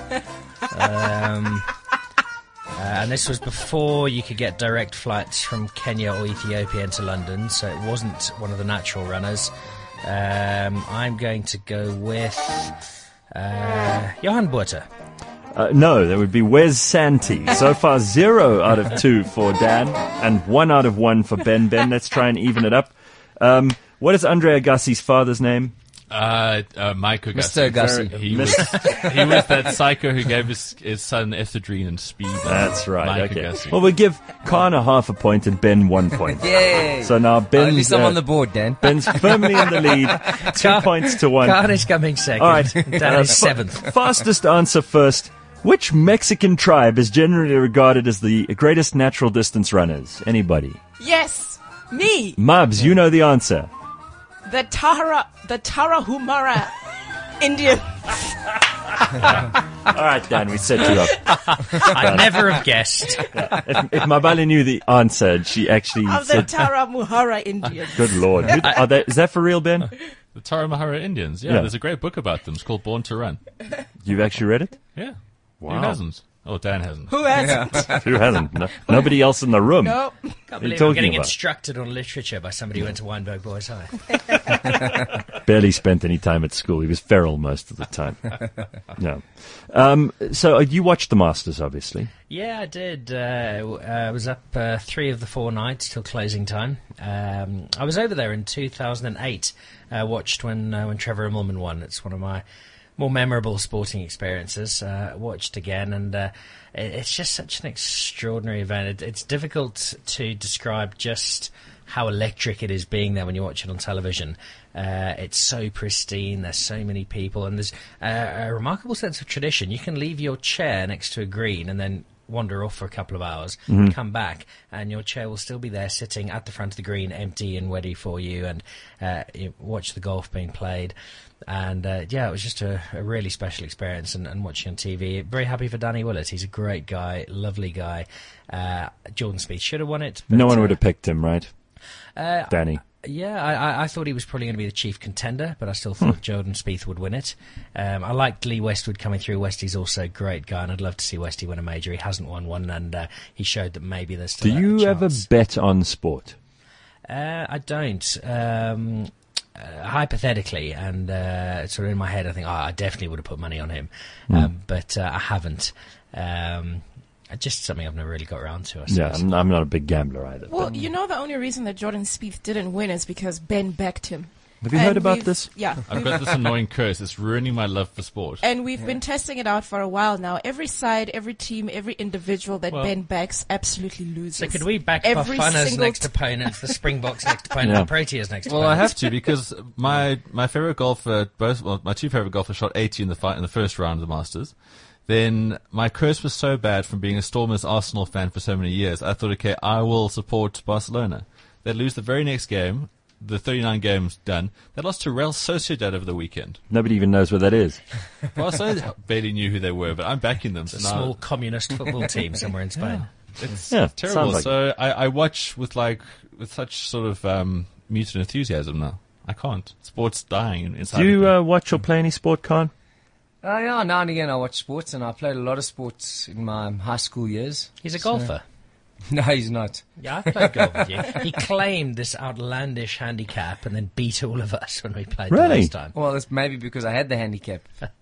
And this was before you could get direct flights from Kenya or Ethiopia into London, so it wasn't one of the natural runners. I'm going to go with Johan Buerta. No, that would be Wes Santee. So far, 0 out of 2 for Dan, and 1 out of 1 for Ben. Ben, let's try and even it up. What is Andre Agassi's father's name? Mike Mr. Agassi. He was that psycho who gave his son ephedrine and speed. That's right. Mike Okay. Agassi. Well, we give Khan a half a point and Ben 1 point. Yay! So now At Ben's, least I'm on the board, Dan. Ben's firmly in the lead. 2 points to 1. Khan is coming second. All right. Dan is seventh. Fastest answer first. Which Mexican tribe is generally regarded as the greatest natural distance runners? Anybody? Yes. Me. Mubs, you know the answer. The Tarahumara Indian. All right, Dan, we set you up. I never have guessed. If Mabali knew the answer, and she actually Of the said, Tarahumara Indians. good Lord. Is that for real, Ben? The Tarahumara Indians. Yeah, Yeah. there's a great book about them. It's called Born to Run. You've actually read it? Yeah. Wow. Who hasn't? Oh, Dan hasn't. Who hasn't? Who hasn't? No, nobody else in the room. No. Can't What are you believe I'm talking getting about? instructed on literature by somebody who went to Weinberg Boys High. Barely spent any time at school. He was feral most of the time. No. So you watched the Masters, obviously. Yeah, I did. I was up 3 of the 4 nights till closing time. I was over there in 2008. Watched when Trevor Immelman won. It's one of my more memorable sporting experiences. Watched again, and it's just such an extraordinary event. It's difficult to describe just how electric it is being there when you watch it on television. It's so pristine, there's so many people, and there's a remarkable sense of tradition. You can leave your chair next to a green and then wander off for a couple of hours, come back, and your chair will still be there sitting at the front of the green, empty and ready for you, and you watch the golf being played. And it was just a really special experience, and watching on TV. Very happy for Danny Willett. He's a great guy, lovely guy. Jordan Spieth should have won it. But, No one would have picked him, right? Danny. Yeah, I thought he was probably going to be the chief contender, but I still thought Jordan Spieth would win it. I liked Lee Westwood coming through. Westie's also a great guy, and I'd love to see Westie win a major. He hasn't won one, and he showed that maybe there's still Do you a ever chance. bet on sport? I don't. Hypothetically, and sort of in my head, I think, I definitely would have put money on him, but I haven't. Just something I've never really got around to, I Yeah, suppose. I'm not a big gambler either. Well, you know, the only reason that Jordan Spieth didn't win is because Ben backed him. Have you heard And about we've- this? Yeah. I've got this annoying curse. It's ruining my love for sport. And we've been testing it out for a while now. Every side, every team, every individual that Well- Ben backs absolutely loses. So could we back Every Bafanas single next opponents, the Springboks next opponent, Yeah. and Proteas next Well, I opponent? have to because my favorite golfer, my two favorite golfers shot 80 in the first round of the Masters. Then my curse was so bad from being a Stormers Arsenal fan for so many years. I thought, okay, I will support Barcelona. They lose the very next game. The 39 games done. They lost to Real Sociedad over the weekend. Nobody even knows what that is. Barcelona barely knew who they were, but I'm backing them. It's a So now small communist football team somewhere in Spain. it's Yeah, terrible. sounds like So I watch with such sort of muted enthusiasm now. I can't. Sport's dying inside. Do of me. you watch or play any sport, Khan? Yeah, now and again I watch sports, and I played a lot of sports in my high school years. He's a golfer. No, he's not. Yeah, I played golf with you. He claimed this outlandish handicap and then beat all of us when we played the Really? last time. Well, it's maybe because I had the handicap.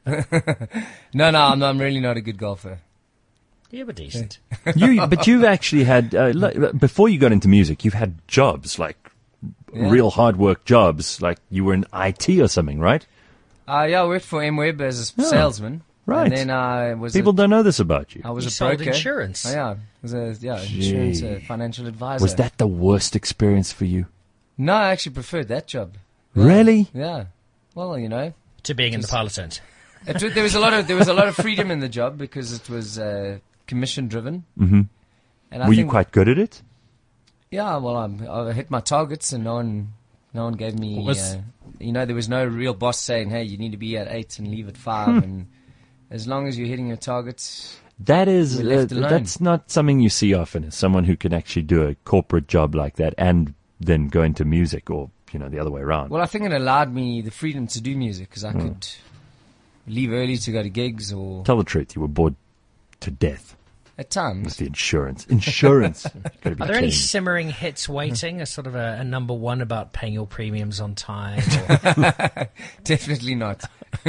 No, I'm really not a good golfer. You were decent. But you've actually had before you got into music, you've had jobs like Yeah. real hard work jobs, like you were in IT or something, right? Yeah, I worked for MWeb as a Oh, salesman. right. And then I was People don't know this about you. I was You a sold broker. insurance. Oh, yeah, I was insurance Gee. financial advisor. Was that the worst experience for you? No, I actually preferred that job. Really? Yeah. Well, you know, To being in the parliament. there was a lot of freedom in the job because it was commission driven. Mm-hmm. And I Were you think, quite good at it? Yeah, well, I hit my targets, and no one gave me. There was no real boss saying, "Hey, you need to be at 8 and leave at 5." And as long as you're hitting your targets, That is, We're left alone. that's not something you see often. Is someone who can actually do a corporate job like that and then go into music, or the other way around. well, I think it allowed me the freedom to do music because I could leave early to go to gigs, or Tell the truth, you were bored to death at with times. the insurance. Insurance. Gotta be Are there any kidding. simmering hits waiting? A sort of a number one about paying your premiums on time? Or Definitely not.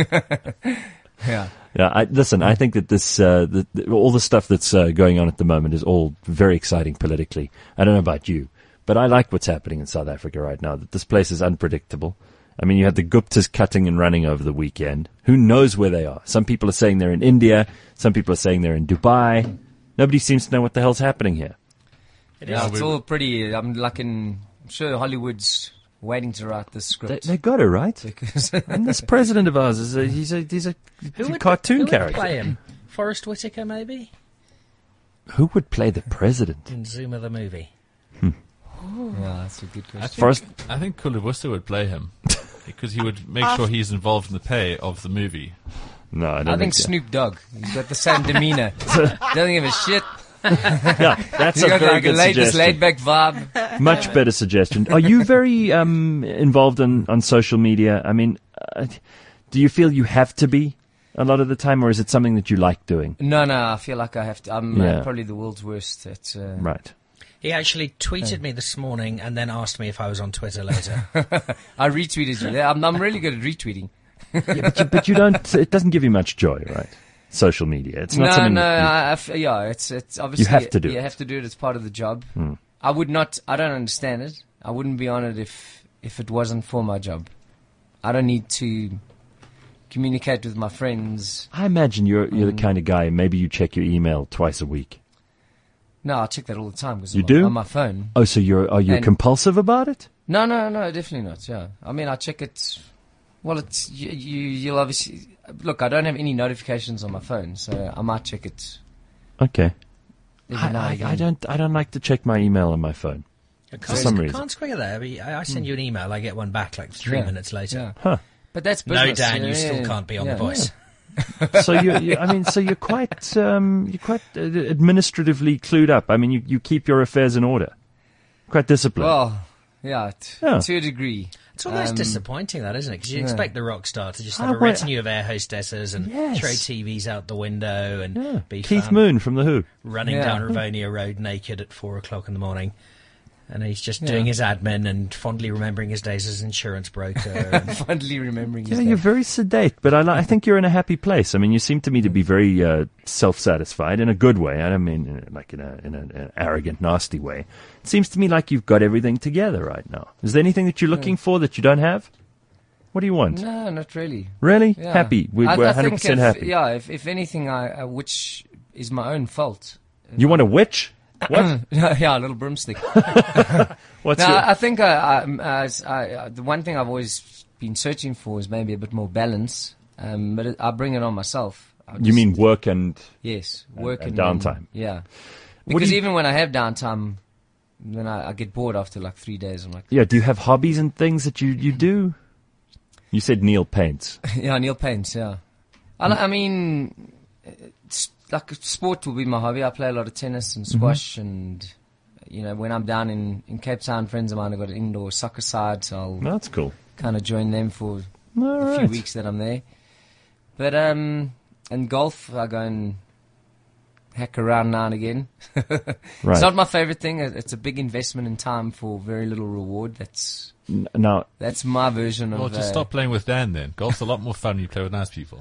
Yeah. Yeah, I think that this, all the stuff that's going on at the moment is all very exciting politically. I don't know about you, but I like what's happening in South Africa right now. That this place is unpredictable. I mean, you had the Guptas cutting and running over the weekend. Who knows where they are? Some people are saying they're in India. Some people are saying they're in Dubai. Nobody seems to know what the hell's happening here. it Yeah, is. it's all pretty. I'm sure Hollywood's waiting to write this script. They got it right. Because And this president of ours he's a cartoon who would character. play him? Forrest Whitaker, maybe? Who would play the president? In Zuma the movie. yeah, that's a good question. First, I think Kulubusa would play him because he would make sure he's involved in the pay of the movie. no, I don't I think so. Snoop Dogg. He's got the same demeanor. Doesn't give a shit. Yeah, that's He's a got very like good this suggestion. laid-back vibe. Much better suggestion. Are you very involved on social media? I mean, do you feel you have to be a lot of the time, or is it something that you like doing? No, I feel like I have to. I'm Yeah. probably the world's worst at. Right. He actually tweeted me this morning and then asked me if I was on Twitter later. I retweeted you. Yeah, I'm really good at retweeting. But you don't. It doesn't give you much joy, right? Social media. It's not something. It's obviously You have to do You it. have to do it. It's part of the job. I would not. I don't understand it. I wouldn't be on it if it wasn't for my job. I don't need to communicate with my friends. I imagine you're the kind of guy. Maybe you check your email twice a week. No, I check that all the time because You do? on my phone. Oh, so are you And- compulsive about it? No, definitely not. Yeah, I mean, I check it. Well, it's you'll obviously look. I don't have any notifications on my phone, so I might check it Okay. every now and again. I don't like to check my email on my phone. For some reason. Can't square that. I send you an email, I get one back like 3 Yeah. minutes later. Yeah. Huh. But that's No, business. Dan, you Yeah, still yeah, can't be on yeah. The Voice. So you're quite administratively clued up. I mean, you keep your affairs in order. Quite disciplined. Well, yeah, Yeah. to a degree. It's almost Um, disappointing, that, isn't it? Because you yeah. expect the rock star to just have Ah, a well- retinue of air hostesses and Yes. throw TVs out the window and Yeah. be Keith found Moon from The Who. running Yeah. down Rivonia Road naked at 4:00 in the morning. And he's just doing his admin and fondly remembering his days as an insurance broker. And Fondly remembering Yeah, his you're name. very sedate, but I think you're in a happy place. I mean, you seem to me to be very self-satisfied in a good way. I don't mean like in an arrogant, nasty way. It seems to me like you've got everything together right now. Is there anything that you're looking for that you don't have? What do you want? No, not really. Really? Yeah. Happy? We're I 100% think happy. Yeah, if anything, which is my own fault. You want a witch? What? Yeah, a little broomstick. What's No, your... I think the one thing I've always been searching for is maybe a bit more balance. But I bring it on myself. You mean work and... Yes, work and and downtime. Yeah, What do because you- even when I have downtime, then I get bored after like 3 days. I'm like, Yeah, do you have hobbies and things that you do? You said Neil paints. yeah, Neil paints. Yeah, I mean, it's like sport will be my hobby. I play a lot of tennis and squash, and when I'm down in Cape Town, friends of mine have got an indoor soccer side, so I'll That's cool. kind of join them for All a right. few weeks that I'm there. But and golf, I go and hack around now and again. Right. It's not my favorite thing. It's a big investment in time for very little reward. Now, That's my version of. Well, just stop playing with Dan then. Golf's a lot more fun when you play with nice people.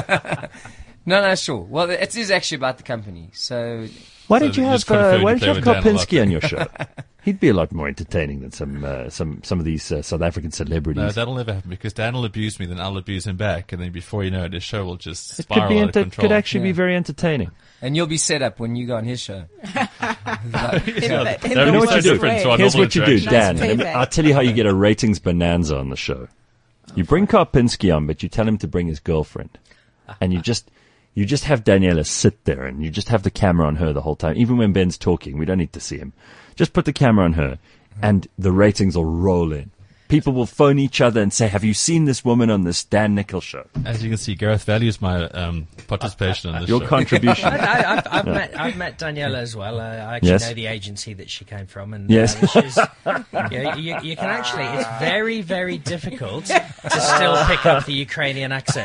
No, sure. Well, it is actually about the company. So why So don't you you have just confer why you don't you have play with Dan a lot. Karpinski on your show? He'd be a lot more entertaining than some of these South African celebrities. No, that'll never happen because Dan will abuse me, then I'll abuse him back, and then before you know it, his show will just it spiral out of control. could actually be Yeah. very entertaining. and you'll be set up when you go on his show. Yeah, the- in that the would be what so you do? different to our Here's normal what you do, interactions. Dan. Nice payback. I'll tell you how you get a ratings bonanza on the show. You bring Karpinski on, but you tell him to bring his girlfriend, and you just have Daniela sit there, and you just have the camera on her the whole time. Even when Ben's talking, we don't need to see him. Just put the camera on her, and the ratings will roll in. People will phone each other and say, "Have you seen this woman on this Dan Nichols show?" As you can see, Gareth values my participation in this Your show. contribution. I've met Daniela as well. I actually Yes. know the agency that she came from, and Yes. she's, you can actually. It's very, very difficult to still pick up the Ukrainian accent.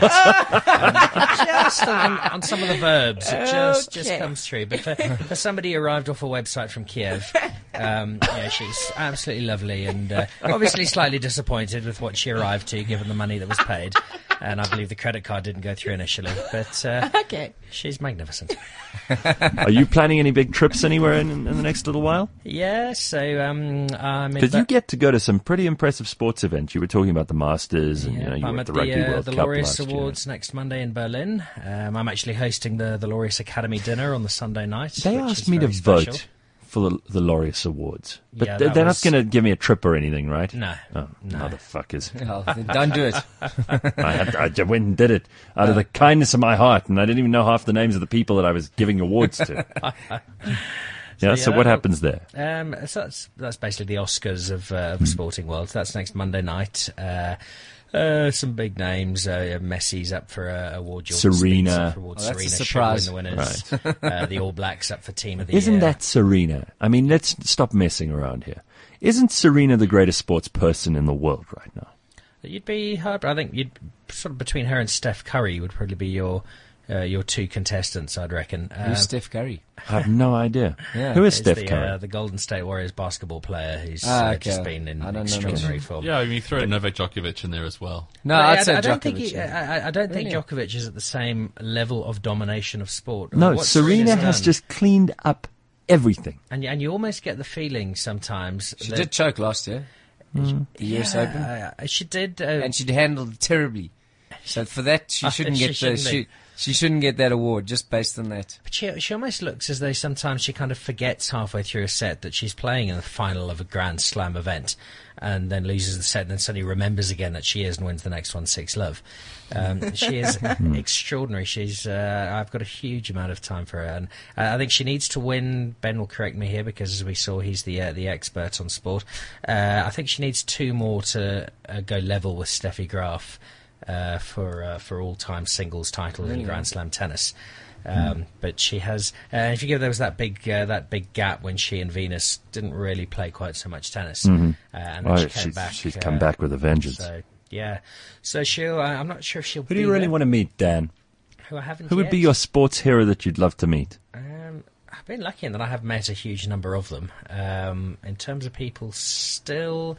Just on some of the verbs, it just Okay. comes through. But for somebody who arrived off a website from Kiev, she's absolutely lovely, and obviously slightly disappointed with what she arrived to, given the money that was paid. And I believe the credit card didn't go through initially, but Okay. she's magnificent. Are you planning any big trips anywhere in the next little while? Yeah, so I'm in Because you get to go to some pretty impressive sports events. You were talking about the Masters, and you I'm were at at the Rugby World the Cup Laureus last year. Awards next Monday in Berlin. I'm actually hosting the Laureus Academy dinner on the Sunday night. They which asked is me to very special. vote for the Laureus Awards, but Yeah, they're that not was- going to give me a trip or anything, right? No, Oh, no. motherfuckers! Oh, then don't do it. I went and did it out of the kindness of my heart, and I didn't even know half the names of the people that I was giving awards to. Yeah. So what happens there? So that's basically the Oscars of the sporting world. So that's next Monday night. Some big names. Messi's up for award. Jordan Serena. Spieth's up for award. Oh, that's a Serena surprise. should win the winners. The All Blacks up for Team of the Isn't Year. that Serena? I mean, let's stop messing around here. Isn't Serena the greatest sports person in the world right now? You'd be hard. I think you'd sort of between her and Steph Curry would probably be your two contestants, I'd reckon. Who's Steph Curry? I have no idea. Yeah. Who is He's Steph Curry? the Golden State Warriors basketball player who's Okay. just been in I don't know extraordinary much. form. Yeah, I mean, you throw Novak Djokovic in there as well. No, But I'd say I don't Djokovic. think I don't think Djokovic is at the same level of domination of sport. No, What Serena Serena's has done- just cleaned up everything. and you almost get the feeling sometimes She that did choke last year, the US Open, she did. and she handled it terribly. So for that, she shouldn't she get shouldn't be. she shouldn't get that award just based on that. But she almost looks as though sometimes she kind of forgets halfway through a set that she's playing in the final of a Grand Slam event, and then loses the set, and then suddenly remembers again that she is and wins the next one 6-love. She is extraordinary. She's I've got a huge amount of time for her, and I think she needs to win. Ben will correct me here because, as we saw, he's the expert on sport. I think she needs 2 more to go level with Steffi Graf. For all-time singles title in Grand Slam tennis, but she has. If you give there was that big gap when she and Venus didn't really play quite so much tennis, and then she came back. She's come back with a vengeance. So yeah, so she'll. I'm not sure if she'll. Who do you really want to meet, Dan? Who I haven't. Who would be your sports hero that you'd love to meet? I've been lucky in that I have met a huge number of them. In terms of people, still.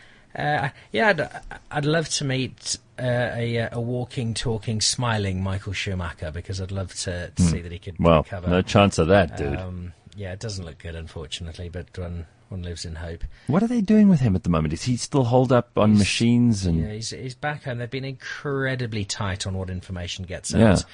I'd love to meet a walking, talking, smiling Michael Schumacher because I'd love to see that he could recover. No chance of that, dude. It doesn't look good, unfortunately, but one lives in hope. What are they doing with him at the moment? Is he still holed up on machines? And Yeah, he's back home. They've been incredibly tight on what information gets out.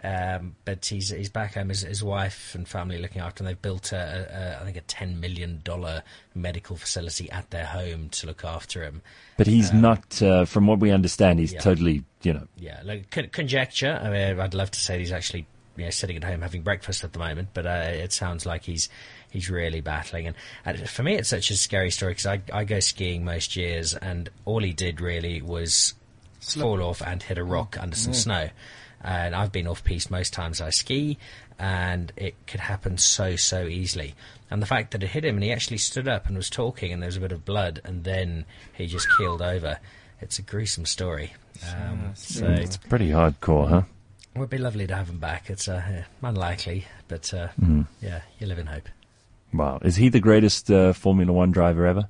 But he's back home. His wife and family looking after him. They've built I think a $10 million medical facility at their home to look after him. But he's not, from what we understand, he's totally, Yeah, like conjecture. I mean, I'd love to say he's actually sitting at home having breakfast at the moment, but it sounds like he's really battling. And for me, it's such a scary story because I go skiing most years, and all he did really was fall off and hit a rock under some snow. And I've been off-piste most times I ski, and it could happen so easily. And the fact that it hit him, and he actually stood up and was talking, and there was a bit of blood, and then he just keeled over. It's a gruesome story. So it's pretty hardcore, huh? it would be lovely to have him back. It's unlikely, but yeah, you live in hope. Wow. Is he the greatest Formula One driver ever?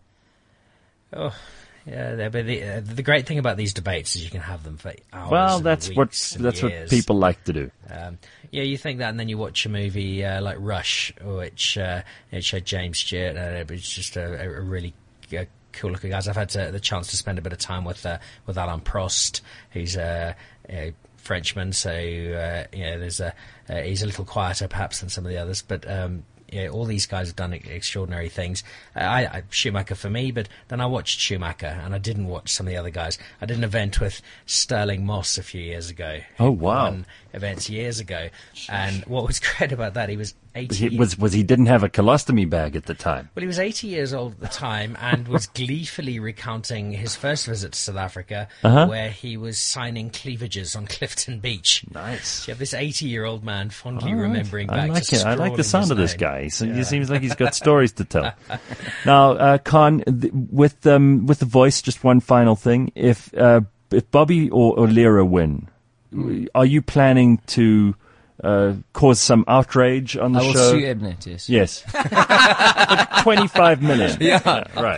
Oh, yeah. But the great thing about these debates is you can have them for hours. Well, and that's weeks and what years. people like to do. Yeah, you think that, and then you watch a movie like Rush, which it showed James Stewart. It was just a really cool looking guys. I've had the chance to spend a bit of time with Alain Prost, who's a Frenchman, so there's he's a little quieter perhaps than some of the others, but all these guys have done extraordinary things. Schumacher for me, but then I watched Schumacher and I didn't watch some of the other guys. I did an event with Sterling Moss a few years ago. Oh, wow. Won events years ago. And what was great about that, he was 80 He didn't have a colostomy bag at the time. Well, he was 80 years old at the time and was gleefully recounting his first visit to South Africa, where he was signing cleavages on Clifton Beach. Nice. So you have this 80-year-old man fondly remembering back I like to it. I like the scrawling sound of his this name. guy. He seems like he's got stories to tell. Now, Khan, with the voice, just one final thing. If Bobby or Lira win, are you planning to cause some outrage on the I will show? sue Ebnet, yes. Yes. 25 million. Yeah. Right.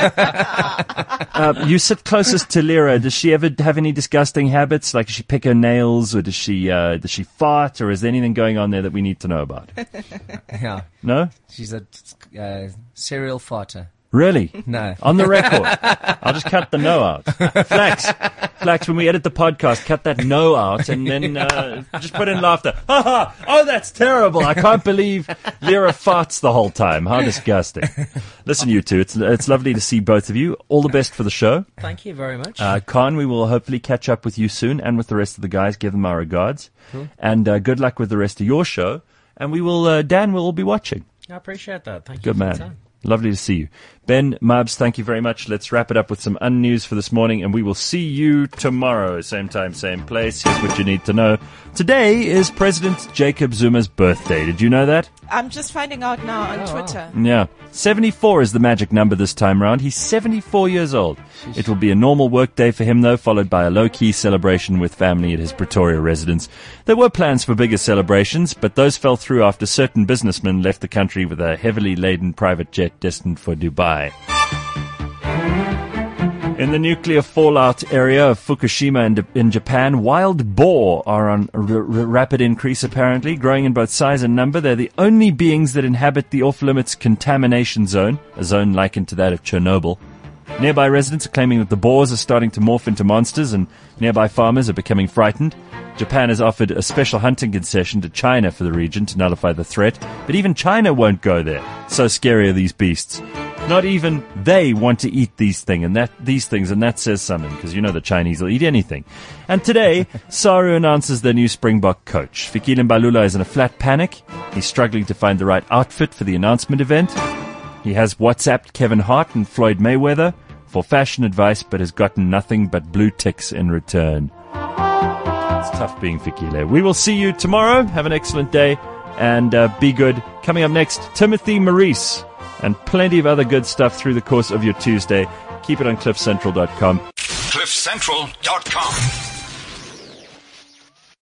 You sit closest to Lira. Does she ever have any disgusting habits? Like, does she pick her nails, or does she fart, or is there anything going on there that we need to know about? Yeah. No? She's a serial farter. Really? No. On the record. I'll just cut the no out. Flax, when we edit the podcast, cut that no out and then just put in laughter. Ha ha! Oh, that's terrible. I can't believe Lira farts the whole time. How disgusting. Listen, you two, it's lovely to see both of you. All the best for the show. Thank you very much. Khan, we will hopefully catch up with you soon and with the rest of the guys. Give them our regards. Cool. And good luck with the rest of your show. And we will, Dan will all be watching. I appreciate that. Thank you Good for man. the time. Lovely to see you. Ben, Mubs, thank you very much. Let's wrap it up with some unnews for this morning, and we will see you tomorrow. Same time, same place. Here's what you need to know. Today is President Jacob Zuma's birthday. Did you know that? I'm just finding out now on Twitter. Yeah. 74 is the magic number this time round. He's 74 years old. It will be a normal work day for him, though, followed by a low-key celebration with family at his Pretoria residence. There were plans for bigger celebrations, but those fell through after certain businessmen left the country with a heavily laden private jet destined for Dubai. In the nuclear fallout area of Fukushima in Japan, wild boar are on rapid increase, apparently, growing in both size and number. They're the only beings that inhabit the off-limits contamination zone, a zone likened to that of Chernobyl. Nearby residents are claiming that the boars are starting to morph into monsters, and nearby farmers are becoming frightened. Japan has offered a special hunting concession to China for the region to nullify the threat, but even China won't go there. So scary are these beasts. Not even they want to eat these things, and that says something, because you know the Chinese will eat anything. And today, Saru announces their new Springbok coach. Fikile Mbalula is in a flat panic. He's struggling to find the right outfit for the announcement event. He has WhatsApped Kevin Hart and Floyd Mayweather for fashion advice, but has gotten nothing but blue ticks in return. It's tough being Fikile. We will see you tomorrow. Have an excellent day, and be good. Coming up next, Timothy Maurice. And plenty of other good stuff through the course of your Tuesday. Keep it on cliffcentral.com. cliffcentral.com